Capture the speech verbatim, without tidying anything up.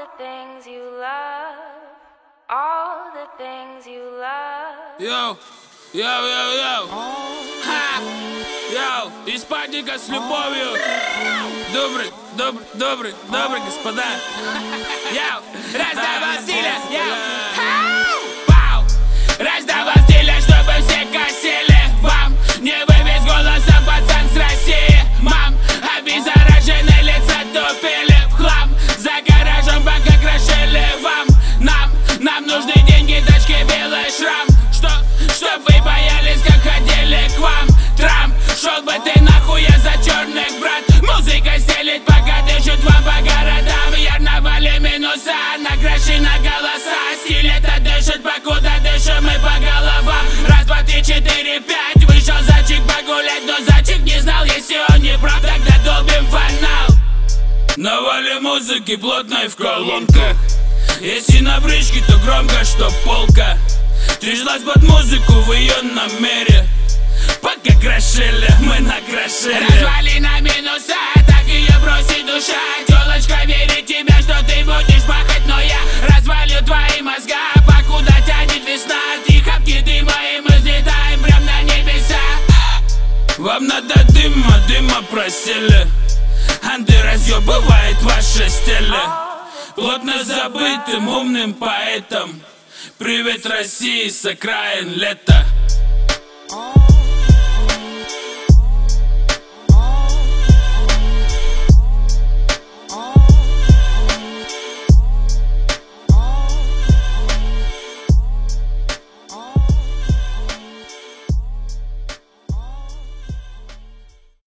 the things you love, all the things you love. Йоу, йоу, йоу, йоу. Ха! Йоу, из паника с любовью. Добрый, добрый, добрый, добрый, господа. Йоу, раздавал стиля, йоу. Пау! Раздавал стиля, чтобы все косили. Вам не вывез голоса пацан с России. Мам, обеззараженные лица тупили в хлам. За гаражом пока крошили вам. Нам, нам нужны деньги, тачки, виллы, шрам. Что, чтоб вы боялись, как ходили к вам. Трамп, шел бы ты нахуй, я за черных, брат. Музыка стелит, пока дышит вам по городам. Ярновали минуса, на краши, на голоса. Стиль это дышит, покуда дышим мы по головам. Раз, два, три, четыре, пять. Вышел зайчик погулять, но зайчик не знал. Если он не прав, тогда долбим фанал. Навали музыки плотной в колонках. Если на бричке, то громко, что полка. Тряслась под музыку в ее намере. Пока крошили, мы накрошили. Развали на минуса, так ее бросит душа. Телочка верит в тебя, что ты будешь пахать. Но я развалю твои мозга, покуда тянет весна. Тихопки дыма, и мы взлетаем прям на небеса. Вам надо дыма, дыма просили. Анты разъебывает ваши стили. Плотно забытым умным поэтом. Привет, России, с окраин лета.